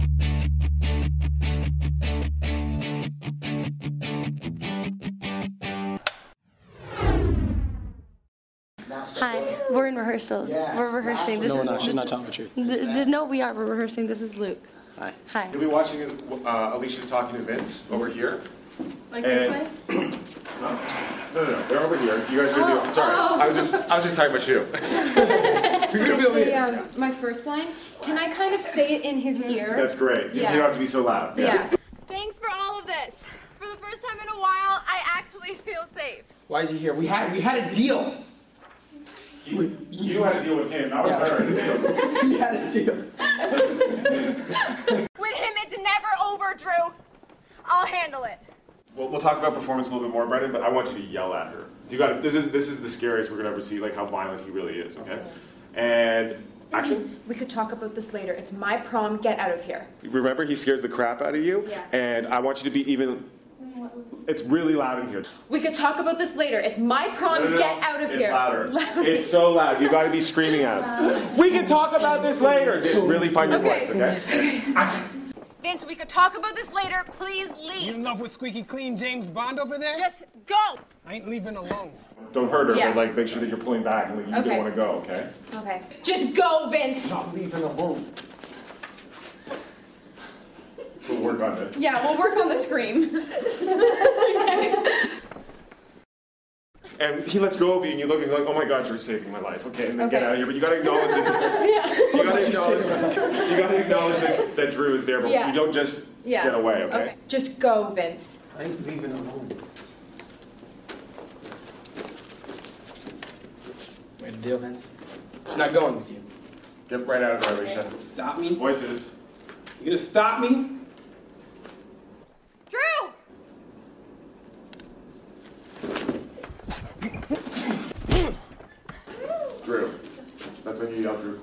Hi, we're in rehearsals. We're rehearsing. No, we're not. She's not telling the truth. No, we are. We're rehearsing. This is Luke. Hi. Hi. You'll be watching as Alicia's talking to Vince over here. Like this way? No, they're over here. You guys are doing. Sorry, I was just talking about you. My first line. Can I kind of say it in his ear? That's great. Yeah. You don't have to be so loud. Yeah. Thanks for all of this. For the first time in a while, I actually feel safe. Why is he here? We had a deal. You had to deal with him, not with her. We had a deal. With him, it's never over, Drew. I'll handle it. We'll talk about performance a little bit more, Brendan, but I want you to yell at her. You got this is the scariest we're gonna ever see, like how violent he really is. Okay. And action. We could talk about this later. It's my prom. Get out of here. Remember, he scares the crap out of you. Yeah. And I want you to be even. It's really loud in here. We could talk about this later. It's my prom. No. Get out of here. It's louder. It's so loud. You got to be screaming at it. We can talk about this later. Really find your voice, okay? Action. Vince, we could talk about this later. Please leave. You in love with squeaky clean James Bond over there? Just go. I ain't leaving alone. Don't hurt her, Yeah. but like make sure that you're pulling back and like, you Okay. don't want to go, okay? Okay. Just go, Vince. Not leaving alone. We'll work on this. Yeah, we'll work on the scream. And he lets go of you, and you look and you're like, oh my God, you're saving my life. Okay, and then get out of here. But you got to acknowledge that. You got to acknowledge that Drew is there, but you don't just get away. Okay. Just go, Vince. I ain't leaving alone. We had a deal, Vince. She's not going with you. Get right out of there, Alicia. Stop me? Voices. You gonna stop me? Drew. Drew. That's when you yell Drew.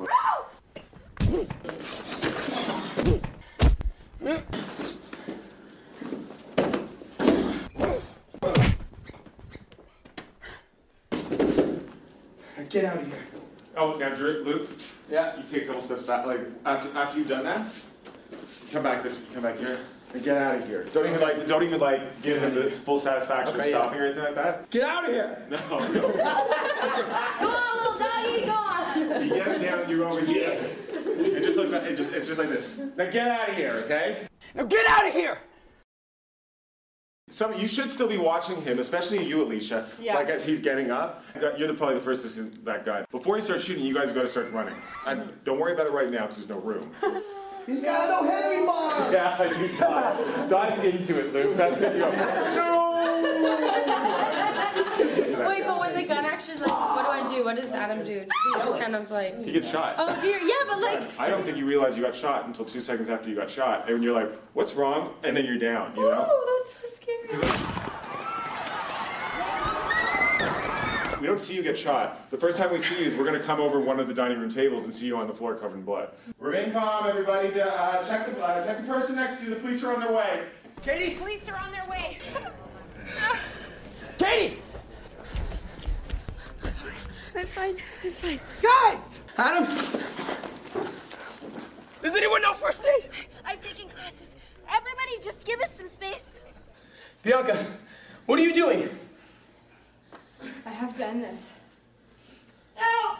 Get out of here. Oh, now Drew, Luke. Yeah. You take a couple steps back. Like after you've done that, come back here, and get out of here. Don't even give him the full satisfaction of stopping or anything like that. Get out of here. No. Go on, little doggy, go on. You get down, you're over here. And just look, it's just like this. Now get out of here, okay? Now get out of here! You should still be watching him, especially you, Alicia. Yeah. Like as he's getting up, you're probably the first to see that guy. Before he starts shooting, you guys have got to start running. And don't worry about it right now because there's no room. He's got no heavy bar! Yeah, you dive into it, Luke. That's it. You go. No! Wait, but when the gun actually is like, what do I do? What does Adam do? He just kind of like. You get shot. Oh dear, yeah, but like. I don't think you realize you got shot until 2 seconds after you got shot, and you're like, "What's wrong?" And then you're down. You know. Oh, that's so scary. We don't see you get shot. The first time we see you is we're going to come over one of the dining room tables and see you on the floor covered in blood. Remain calm, everybody. Check the person next to you. The police are on their way. Katie! Police are on their way. Katie! I'm fine. Guys! Adam! Does anyone know first aid? I've taken classes. Everybody just give us some space. Bianca, what are you doing? I have done this. Oh.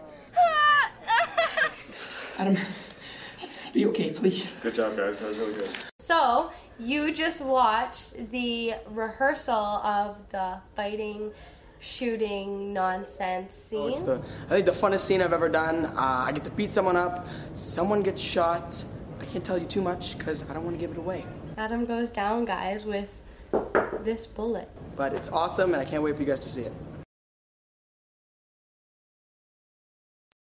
Adam, be okay, please. Good job, guys. That was really good. So, you just watched the rehearsal of the fighting, shooting, nonsense scene. It's I think the funnest scene I've ever done. I get to beat someone up, someone gets shot. I can't tell you too much because I don't want to give it away. Adam goes down, guys, with this bullet. But it's awesome and I can't wait for you guys to see it.